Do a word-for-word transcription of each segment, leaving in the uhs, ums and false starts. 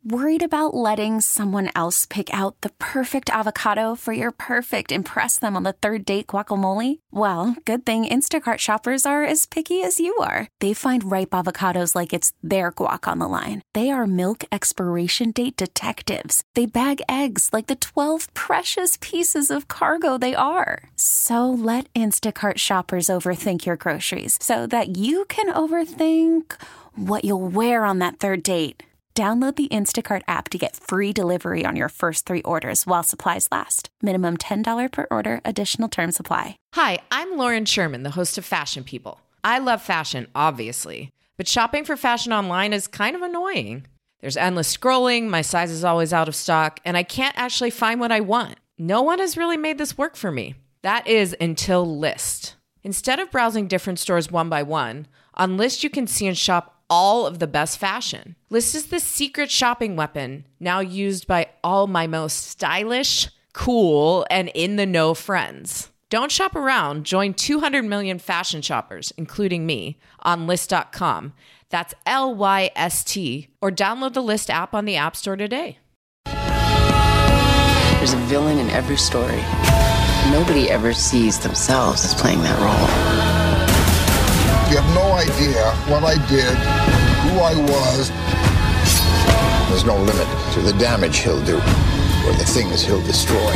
Worried about letting someone else pick out the perfect avocado for your perfect impress them on the third date guacamole? Well, good thing Instacart shoppers are as picky as you are. They find ripe avocados like it's their guac on the line. They are milk expiration date detectives. They bag eggs like the twelve precious pieces of cargo they are. So let Instacart shoppers overthink your groceries so that you can overthink what you'll wear on that third date. Download the Instacart app to get free delivery on your first three orders while supplies last. Minimum ten dollars per order. Additional terms apply. Hi, I'm Lauren Sherman, the host of Fashion People. I love fashion, obviously, but shopping for fashion online is kind of annoying. There's endless scrolling, my size is always out of stock, and I can't actually find what I want. No one has really made this work for me. That is until Lyst. Instead of browsing different stores one by one, on Lyst you can see and shop all of the best fashion. Lyst is the secret shopping weapon now used by all my most stylish, cool, and in-the-know friends. Don't shop around. Join two hundred million fashion shoppers, including me, on Lyst dot com. That's L Y S T. Or download the Lyst app on the App Store today. There's a villain in every story. Nobody ever sees themselves as playing that role. You have no idea what I did, who I was. There's no limit to the damage he'll do or the things he'll destroy.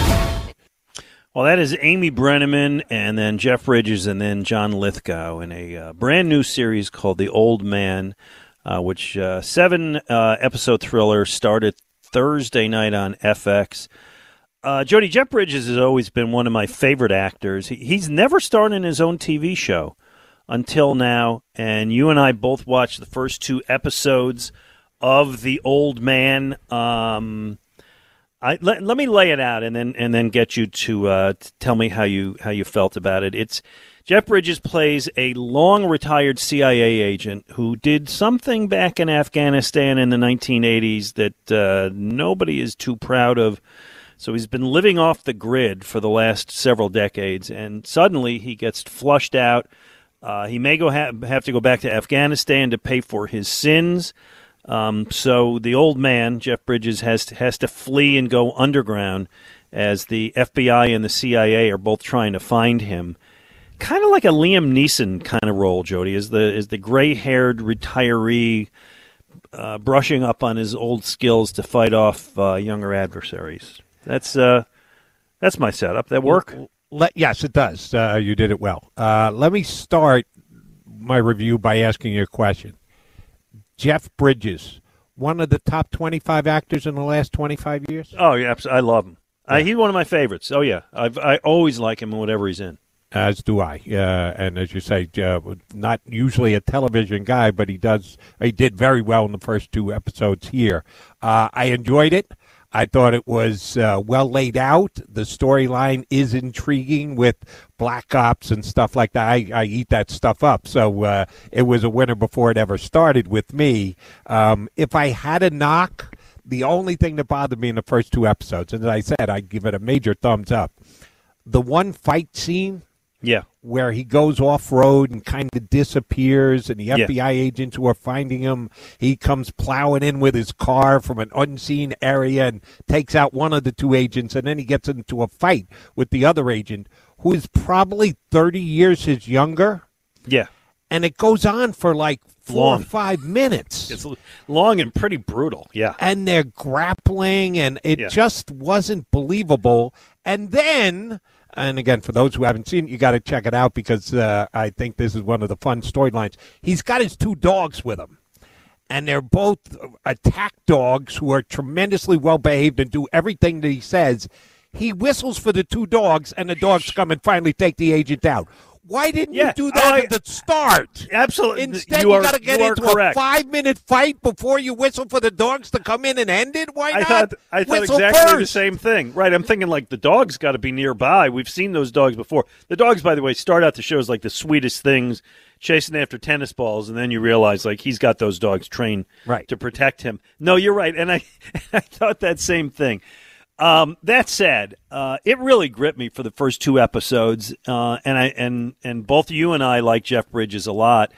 Well, that is Amy Brenneman and then Jeff Bridges and then John Lithgow in a uh, brand new series called The Old Man, uh, which uh, seven uh, episode thriller started Thursday night on F X. Uh, Jody, Jeff Bridges has always been one of my favorite actors. He, he's never starred in his own T V show until now, and you and I both watched the first two episodes of The Old Man. Um, I, let, let me lay it out, and then and then get you to, uh, to tell me how you how you felt about it. It's Jeff Bridges plays a long retired C I A agent who did something back in Afghanistan in the nineteen eighties that uh, nobody is too proud of. So he's been living off the grid for the last several decades, and suddenly he gets flushed out. Uh, he may go ha- have to go back to Afghanistan to pay for his sins. Um, so the old man, Jeff Bridges, has to, has to flee and go underground as the F B I and the C I A are both trying to find him. Kind of like a Liam Neeson kind of role, Jody, is the is the gray-haired retiree uh, brushing up on his old skills to fight off uh, younger adversaries. That's uh, that's my setup. That work? Let, yes, it does. Uh, you did it well. Uh, let me start my review by asking you a question. Jeff Bridges, one of the top twenty-five actors in the last twenty-five years? Oh, yeah, I love him. Yeah. Uh, he's one of my favorites. Oh, yeah. I've, I always like him in whatever he's in. As do I. Uh, and as you say, uh, not usually a television guy, but he does. He did very well in the first two episodes here. Uh, I enjoyed it. I thought it was uh, well laid out. The storyline is intriguing with black ops and stuff like that. I, I eat that stuff up. So uh, it was a winner before it ever started with me. Um, if I had a knock, the only thing that bothered me in the first two episodes, and as I said, I'd give it a major thumbs up. The one fight scene, yeah, where he goes off-road and kind of disappears, and the F B I yeah. agents who are finding him, he comes plowing in with his car from an unseen area and takes out one of the two agents, and then he gets into a fight with the other agent, who is probably thirty years his younger. Yeah. And it goes on for like four long. or five minutes. It's long and pretty brutal, yeah. And they're grappling, and it yeah. just wasn't believable. And then... And again, for those who haven't seen it, you got to check it out because uh, I think this is one of the fun storylines. He's got his two dogs with him, and they're both attack dogs who are tremendously well-behaved and do everything that he says. He whistles for the two dogs, and the dogs come and finally take the agent out. Why didn't yeah. you do that oh, at the start? Absolutely. Instead, you, you are, got to get you into correct. a five-minute fight before you whistle for the dogs to come in and end it? Why I not? thought, I thought whistle exactly first? the same thing. Right, I'm thinking like the dog's got to be nearby. We've seen those dogs before. The dogs, by the way, start out the show as like the sweetest things, chasing after tennis balls, and then you realize like he's got those dogs trained right. to protect him. No, you're right, and I, I thought that same thing. Um, that said, uh, it really gripped me for the first two episodes, uh, and I and and both you and I like Jeff Bridges a lot.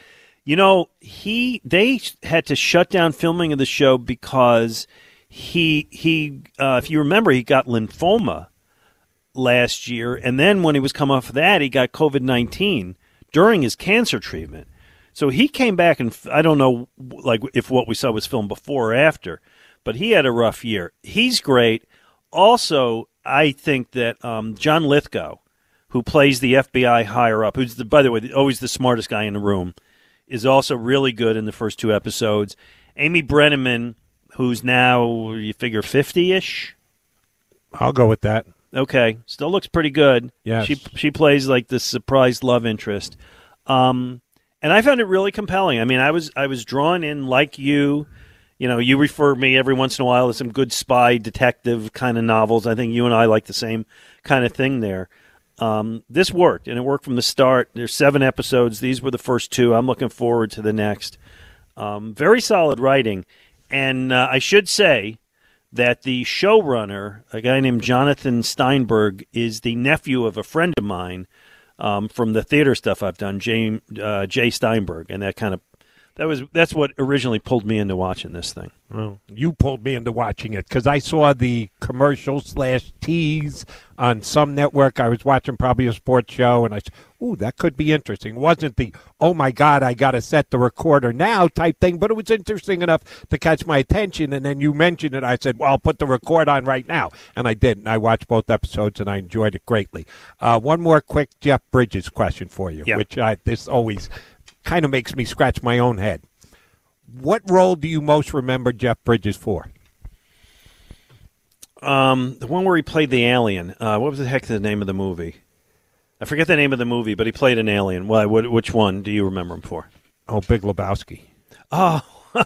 You know, he they had to shut down filming of the show because he he uh, if you remember, he got lymphoma last year, and then when he was coming off of that, he got COVID nineteen during his cancer treatment. So he came back, and I don't know, like if what we saw was filmed before or after, but he had a rough year. He's great. Also, I think that um, John Lithgow, who plays the F B I higher up, who's the, by the way, always the smartest guy in the room, is also really good in the first two episodes. Amy Brenneman, who's now, you figure, fifty-ish? I'll go with that. Okay, still looks pretty good. Yes. She she plays like the surprised love interest. Um, and I found it really compelling. I mean, I was I was drawn in like you. You know, you refer me every once in a while to some good spy detective kind of novels. I think you and I like the same kind of thing there. Um, this worked, and it worked from the start. There's seven episodes. These were the first two. I'm looking forward to the next. Um, very solid writing. And uh, I should say that the showrunner, a guy named Jonathan Steinberg, is the nephew of a friend of mine um, from the theater stuff I've done, Jay, uh, Jay Steinberg, and that kind of that was that's what originally pulled me into watching this thing. Well, you pulled me into watching it because I saw the commercial slash tease on some network. I was watching probably a sports show, and I said, ooh, that could be interesting. It wasn't the, oh, my God, I got to set the recorder now type thing, but it was interesting enough to catch my attention, and then you mentioned it. I said, well, I'll put the record on right now, and I did, and I watched both episodes, and I enjoyed it greatly. Uh, one more quick Jeff Bridges question for you, yeah. which I, this always kind of makes me scratch my own head. What role do you most remember Jeff Bridges for? Um, the one where he played the alien. Uh, what was the heck the name of the movie? I forget the name of the movie, but he played an alien. Why? What, which one do you remember him for? Oh, Big Lebowski. Oh.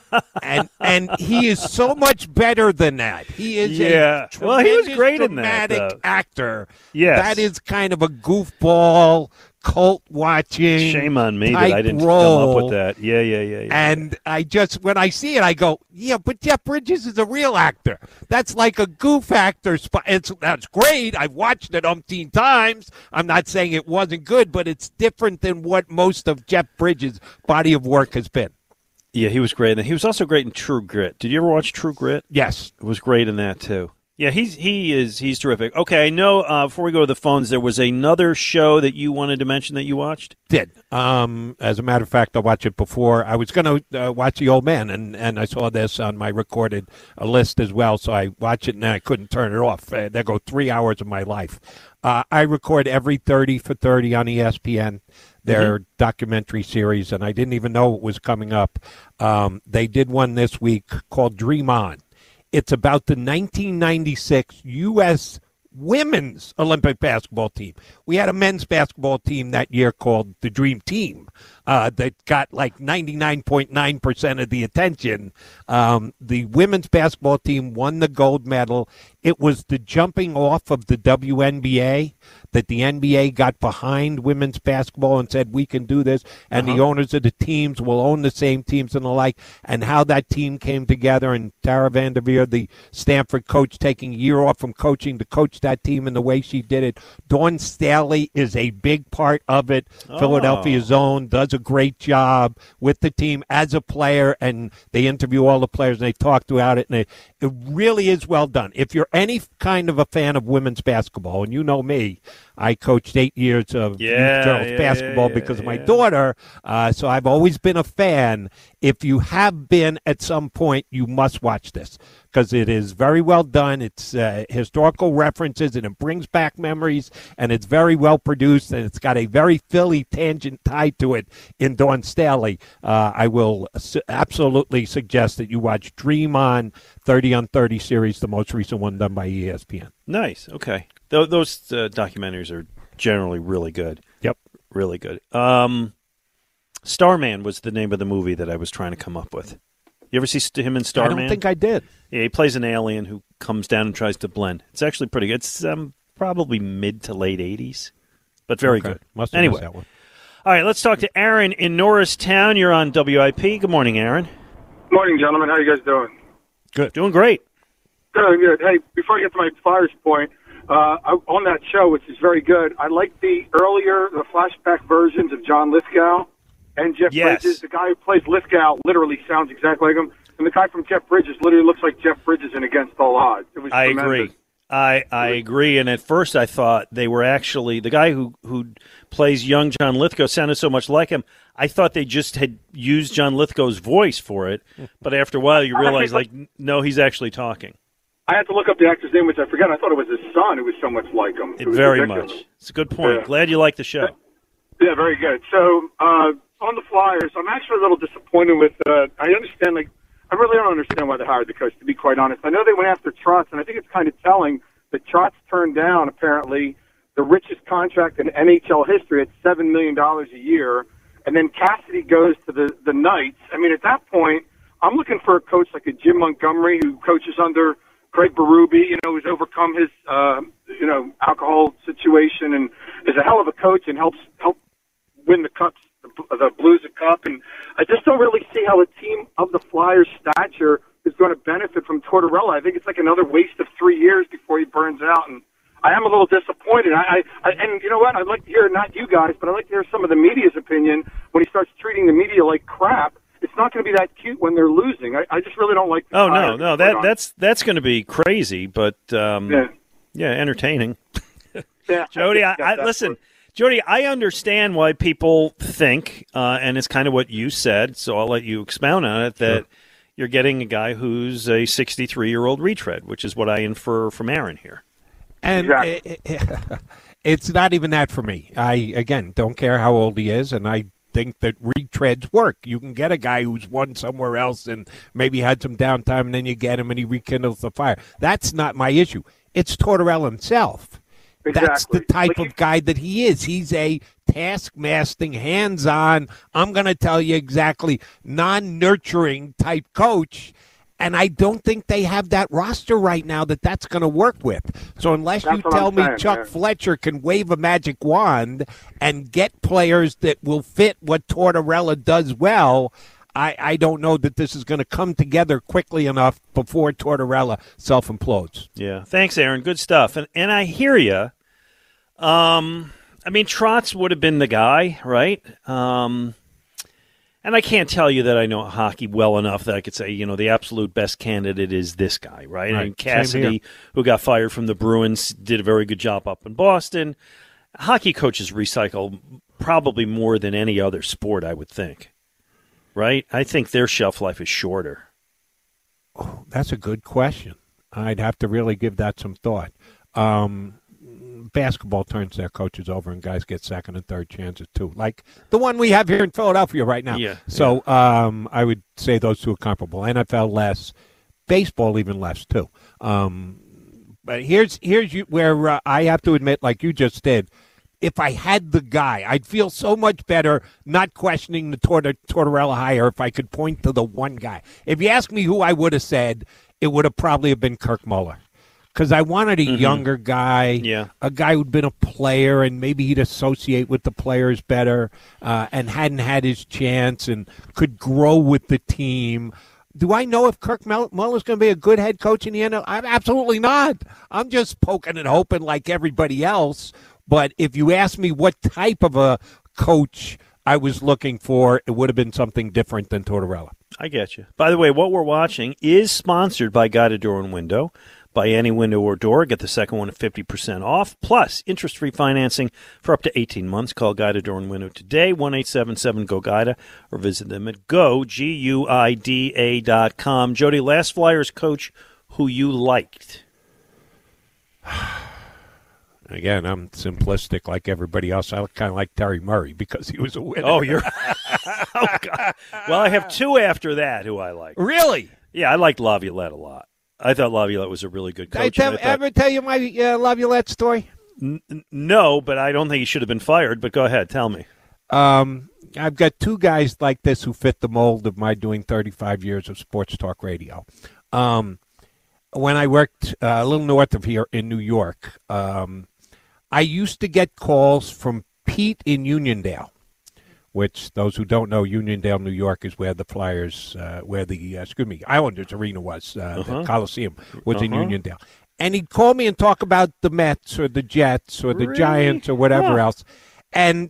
and and he is so much better than that. He is yeah. a well, he was great in dramatic that, though. actor. Yes. That is kind of a goofball, cult watching. Shame on me that I didn't role. come up with that. Yeah, yeah, yeah, yeah. And I just, when I see it, I go, yeah, but Jeff Bridges is a real actor. That's like a goof actor. Sp- it's That's great. I've watched it umpteen times. I'm not saying it wasn't good, but it's different than what most of Jeff Bridges' body of work has been. Yeah, he was great. And he was also great in True Grit. Did you ever watch True Grit? Yes. It was great in that, too. Yeah, he's he is he's terrific. Okay, I know uh, before we go to the phones, there was another show that you wanted to mention that you watched? Did. Um, as a matter of fact, I watched it before. I was going to uh, watch The Old Man, and, and I saw this on my recorded uh, list as well, so I watched it, and I couldn't turn it off. Uh, there go three hours of my life. Uh, I record every thirty for thirty on E S P N. Their mm-hmm. documentary series, and I didn't even know it was coming up. Um, they did one this week called Dream On. It's about the nineteen ninety-six U S women's Olympic basketball team. We had a men's basketball team that year called the Dream Team uh, that got like ninety-nine point nine percent of the attention. Um, the women's basketball team won the gold medal. It was the jumping off of the W N B A that the N B A got behind women's basketball and said, we can do this, and uh-huh. the owners of the teams will own the same teams and the like, and how that team came together, and Tara Vanderveer, the Stanford coach, taking a year off from coaching to coach that team in the way she did it. Dawn Staley is a big part of it. Oh. Philadelphia's own, does a great job with the team as a player, and they interview all the players, and they talk throughout it, and it, it really is well done. If you're any kind of a fan of women's basketball, and you know me, I coached eight years of yeah, youth girls yeah, basketball yeah, because yeah, of my yeah. daughter, uh, so I've always been a fan. If you have been at some point, you must watch this because it is very well done. It's uh, historical references, and it brings back memories, and it's very well produced, and it's got a very Philly tangent tied to it in Dawn Staley. Uh, I will su- absolutely suggest that you watch Dream On, thirty on thirty series, the most recent one done by E S P N. Nice. Okay. Th- those uh, documentaries are generally really good. Yep. Really good. Um, Starman was the name of the movie that I was trying to come up with. You ever see st- him in Starman? I don't think I did. Yeah, he plays an alien who comes down and tries to blend. It's actually pretty good. It's um, probably mid to late eighties, but very okay. good. Must have anyway, missed that one. All right, let's talk to Aaron in Norristown. You're on W I P. Good morning, Aaron. Morning, gentlemen. How you guys doing? Good. Doing great. Good, good. Hey, before I get to my Flyers point, uh, on that show, which is very good, I like the earlier, the flashback versions of John Lithgow. and Jeff Yes. Bridges. The guy who plays Lithgow literally sounds exactly like him. And the guy from Jeff Bridges literally looks like Jeff Bridges in Against All Odds. It was I tremendous. agree. I, I agree. And at first I thought they were actually, the guy who, who plays young John Lithgow sounded so much like him. I thought they just had used John Lithgow's voice for it. But after a while you realize, like, no, he's actually talking. I had to look up the actor's name, which I forgot. I thought it was his son who was so much like him. It was very ridiculous. much. It's a good point. Yeah. Glad you like the show. Yeah, very good. So uh, on the Flyers, I'm actually a little disappointed with. Uh, I understand, like, I really don't understand why they hired the coach. To be quite honest, I know they went after Trotz, and I think it's kind of telling that Trotz turned down apparently the richest contract in N H L history at seven million dollars a year, and then Cassidy goes to the the Knights. I mean, at that point, I'm looking for a coach like a Jim Montgomery who coaches under Craig Berube, you know, who's overcome his, uh, you know, alcohol situation and is a hell of a coach and helps help win the cups, the, the Blues a cup. And I just don't really see how a team of the Flyers' stature is going to benefit from Tortorella. I think it's like another waste of three years before he burns out. And I am a little disappointed. I, I, I and you know what? I'd like to hear, not you guys, but I'd like to hear some of the media's opinion when he starts treating the media like crap. It's not going to be that cute when they're losing. I, I just really don't like. Oh no, no, that that's that's going to be crazy, but um, yeah. yeah, entertaining. Yeah, Jody, I, think I that's listen, what- Jody, I understand why people think, uh, and it's kind of what you said. So I'll let you expound on it. That Sure. you're getting a guy who's a sixty-three-year-old retread, which is what I infer from Aaron here. And Exactly. it, it, it's not even that for me. I, again, don't care how old he is, and I think that retreads work. You can get a guy who's won somewhere else and maybe had some downtime, and then you get him and he rekindles the fire. That's not my issue. It's Tortorella himself. That's the Exactly. type Like of guy that he is. He's a task-mastering, hands-on, I'm going to tell you exactly, non-nurturing type coach. And I don't think they have that roster right now that that's going to work with. So unless That's you what tell I'm me saying, Chuck man. Fletcher can wave a magic wand and get players that will fit what Tortorella does well, I, I don't know that this is going to come together quickly enough before Tortorella self-implodes. Yeah, thanks, Aaron. Good stuff. And and I hear you. Um, I mean, Trotz would have been the guy, right? Um, and I can't tell you that I know hockey well enough that I could say, you know, the absolute best candidate is this guy, right? Right. I mean, Same here. Cassidy, who got fired from the Bruins, did a very good job up in Boston. Hockey coaches recycle probably more than any other sport, I would think, right? I think their shelf life is shorter. Oh, that's a good question. I'd have to really give that some thought. Um, basketball turns their coaches over and guys get second and third chances too, like the one we have here in Philadelphia right now. Yeah, So Um, I would say those two are comparable. N F L less, baseball even less too. Um, but here's here's you, where uh, I have to admit, like you just did, if I had the guy, I'd feel so much better not questioning the Tor- Tortorella hire if I could point to the one guy. If you ask me who I would have said, it would have probably have been Kirk Muller. Because I wanted a Mm-hmm. younger guy, Yeah. a guy who'd been a player and maybe he'd associate with the players better uh, and hadn't had his chance and could grow with the team. Do I know if Kirk Muller's going to be a good head coach in the N F L? I'm absolutely not. I'm just poking and hoping like everybody else. But if you ask me what type of a coach I was looking for, it would have been something different than Tortorella. I get you. By the way, what we're watching is sponsored by Guided Door and Window. Buy any window or door, get the second one at fifty percent off, plus interest-free financing for up to eighteen months. Call Guided Door and Window today, one eight seven seven G O G I D A, or visit them at go, G U I D A dot com. Jody, last Flyers coach who you liked? Again, I'm simplistic like everybody else. I kind of like Terry Murray because he was a winner. Oh, you're oh, God. Well, I have two after that who I like. Really? Yeah, I liked Laviolette a lot. I thought Laviolette was a really good coach. Did I tell, and I thought- ever tell you my uh, Laviolette story? N- no, but I don't think he should have been fired. But go ahead, tell me. Um, I've got two guys like this who fit the mold of my doing thirty-five years of sports talk radio. Um, when I worked uh, a little north of here in New York, um, I used to get calls from Pete in Uniondale, which those who don't know, Uniondale, New York, is where the Flyers, uh, where the, uh, excuse me, Islanders Arena was. Uh, Uh-huh. The Coliseum was in Uh-huh. Uniondale. And he'd call me and talk about the Mets or the Jets or the Really? Giants or whatever Huh. else. And it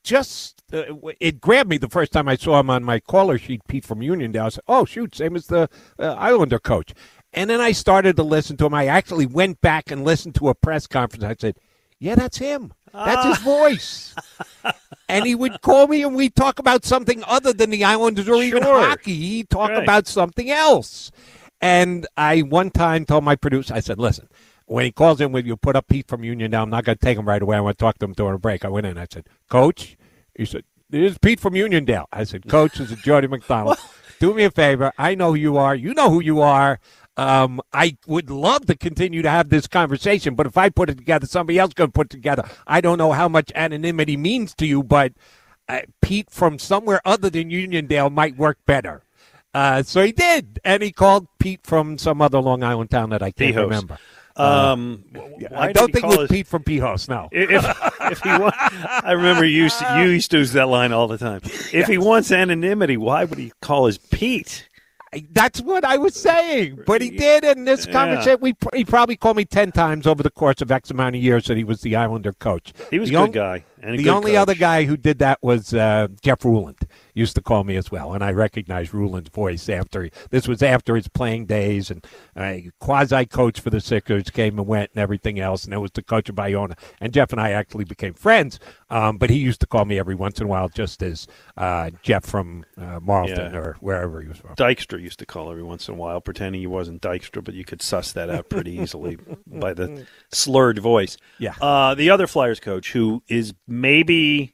just, uh, it grabbed me the first time I saw him on my caller sheet, Pete from Uniondale. I said, oh, shoot, same as the uh, Islander coach. And then I started to listen to him. I actually went back and listened to a press conference. I said, yeah, that's him. That's his voice. And he would call me and we'd talk about something other than the Islanders or even Sure. hockey. He'd talk Right. about something else. And I one time told my producer, I said, listen, when he calls in with you, put up Pete from Uniondale, I'm not going to take him right away. I want to talk to him during a break. I went in. I said, Coach, he said, this is Pete from Uniondale. I said, Coach, this is Jody McDonald. Do me a favor. I know who you are. You know who you are. Um, I would love to continue to have this conversation, but if I put it together, somebody else going to put it together. I don't know how much anonymity means to you, but uh, Pete from somewhere other than Uniondale might work better. Uh, so he did, and he called Pete from some other Long Island town that I can't Pihos. remember. Um, Uh, why I did don't he think it call was his- Pete from Pihos, no. If, if he wa- I remember you used, to, you used to use that line all the time. If he wants anonymity, why would he call his Pete? That's what I was saying, but he did. In this Yeah. conversation, we he probably called me ten times over the course of X amount of years that he was the Islander coach. He was a The good on- guy. And a the good only coach. other guy who did that was uh, Jeff Ruland. Used to call me as well, and I recognized Ruland's voice after this was after his playing days, and I quasi coach for the Sixers came and went and everything else, and it was the coach of Iona. And Jeff and I actually became friends, um, but he used to call me every once in a while, just as uh, Jeff from uh, Marlton Yeah. or wherever he was from. Dykstra used to call every once in a while, pretending he wasn't Dykstra, but you could suss that out pretty easily by the slurred voice. Yeah. Uh, the other Flyers coach, who is maybe,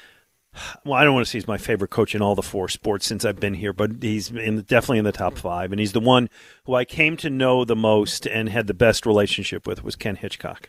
well, I don't want to say he's my favorite coach in all the four sports since I've been here, but he's in, definitely in the top five, and he's the one who I came to know the most and had the best relationship with was Ken Hitchcock,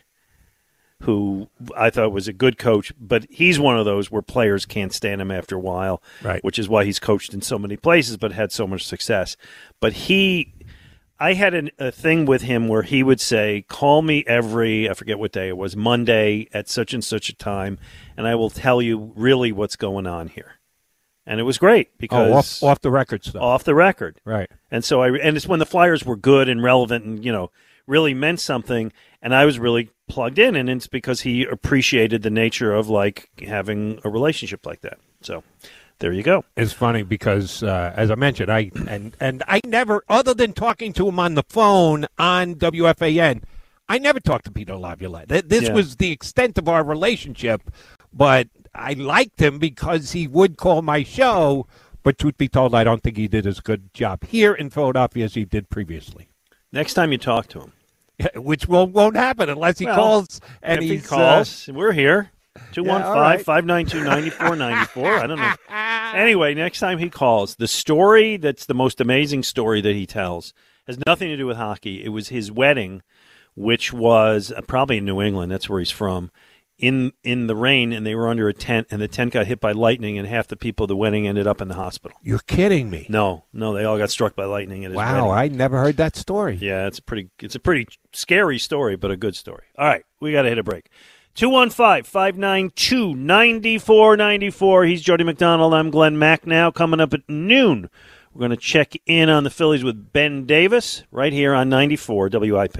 who I thought was a good coach, but he's one of those where players can't stand him after a while, Right. which is why he's coached in so many places but had so much success. But he, I had an, a thing with him where he would say, call me every, I forget what day it was, Monday at such and such a time, and I will tell you really what's going on here. And it was great because Oh, off, off the record stuff. off the record. Right. And so I, and it's when the Flyers were good and relevant and, you know, really meant something. And I was really plugged in, and it's because he appreciated the nature of like having a relationship like that. So there you go. It's funny because, uh, as I mentioned, I and and I never, other than talking to him on the phone on W F A N, I never talked to Peter Laviolette. Th- This Yeah. was the extent of our relationship, but I liked him because he would call my show. But truth be told, I don't think he did as good job here in Philadelphia as he did previously. Next time you talk to him, Which won't won't happen unless he Well, calls and if he he's calls, we're here. two one all five, right. five nine two, nine four nine four. I don't know. Anyway, next time he calls, the story that's the most amazing story that he tells has nothing to do with hockey. It was his wedding, which was uh, probably in New England. That's where he's from. In in the rain, and they were under a tent, and the tent got hit by lightning, and half the people at the wedding ended up in the hospital. You're kidding me. No, no, they all got struck by lightning at his Wow, wedding. I never heard that story. Yeah, it's a pretty it's a pretty scary story, but a good story. All right, we got to hit a break. two one five, five nine two, nine four nine four. He's Jody McDonald. I'm Glenn Mack. Now coming up at noon, we're going to check in on the Phillies with Ben Davis right here on ninety-four W I P.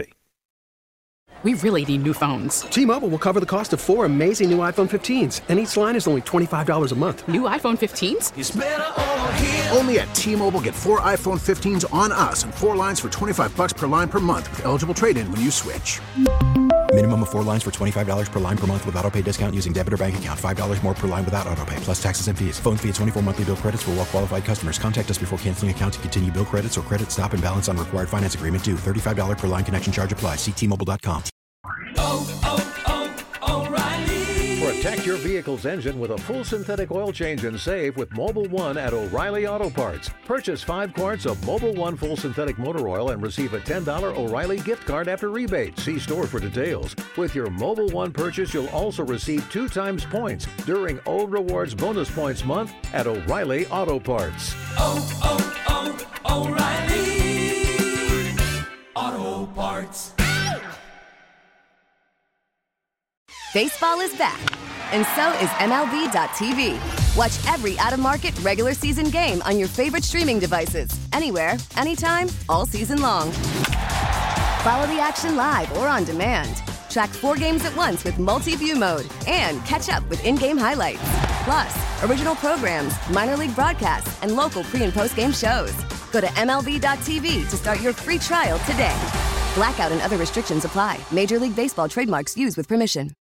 We really need new phones. T-Mobile will cover the cost of four amazing new iPhone fifteens, and each line is only twenty-five dollars a month. New iPhone fifteens? Only at T-Mobile, get four iPhone fifteens on us and four lines for twenty-five bucks per line per month with eligible trade-in when you switch. Minimum of four lines for twenty-five dollars per line per month with autopay discount using debit or bank account. five dollars more per line without autopay, plus taxes and fees. Phone fee at twenty-four monthly bill credits for well-qualified customers. Contact us before canceling account to continue bill credits or credit stop and balance on required finance agreement due. thirty-five dollars per line connection charge applies. See T Mobile dot com. Protect your vehicle's engine with a full synthetic oil change and save with Mobile One at O'Reilly Auto Parts. Purchase five quarts of Mobile One full synthetic motor oil and receive a ten dollars O'Reilly gift card after rebate. See store for details. With your Mobile One purchase, you'll also receive two times points during O Rewards Bonus Points Month at O'Reilly Auto Parts. Oh, oh, oh, O'Reilly Auto Parts. Baseball is back, and so is M L B dot T V. Watch every out-of-market regular season game on your favorite streaming devices, anywhere, anytime, all season long. Follow the action live or on demand. Track four games at once with multi-view mode and catch up with in-game highlights. Plus, original programs, minor league broadcasts, and local pre- and post-game shows. Go to M L B dot T V to start your free trial today. Blackout and other restrictions apply. Major League Baseball trademarks used with permission.